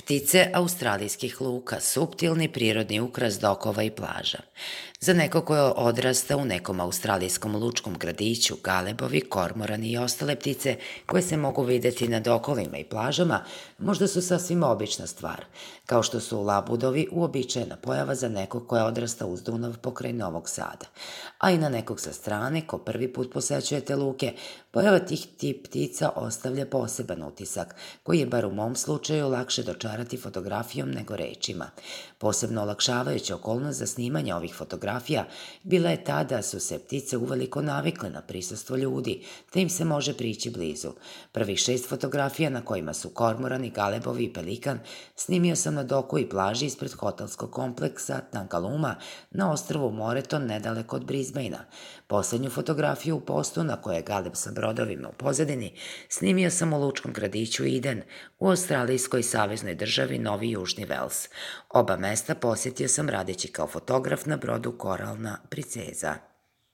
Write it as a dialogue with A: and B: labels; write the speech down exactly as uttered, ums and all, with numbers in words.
A: Ptice australijskih luka, suptilni prirodni ukras dokova i plaža. Za neko ko je odrasta u nekom australijskom lučkom gradiću, galebovi, kormorani i ostale ptice koje se mogu videti na dokovima i plažama, možda su sasvim obična stvar, kao što su labudovi uobičajena pojava za nekog ko je odrasta uz Dunav pokraj Novog Sada, a i na nekog sa strane ko prvi put posećuje te luke, pojava tih tip ptica ostavlja poseban utisak, koji je bar u mom slučaju lakše dočarati fotografijom nego rečima. Posebno olakšavajuća okolnost za snimanje ovih fotografija bila je ta da su se ptice uveliko navikle na prisustvo ljudi, te im se može prići blizu. Prvih šest fotografija na kojima su kormorani, galebovi i pelikan snimio sam na doku i plaži ispred hotelskog kompleksa Tangaluma na ostrvu Moreton nedaleko od Brisbanea. Poslednju fotografiju u postu na kojoj je galeb sa brodovima u pozadini snimio sam u lučkom gradiću Eden u australijskoj saveznoj državi Novi Južni Vels. Oba mesta posjetio sam radeći kao fotograf na brodu Koralna princeza.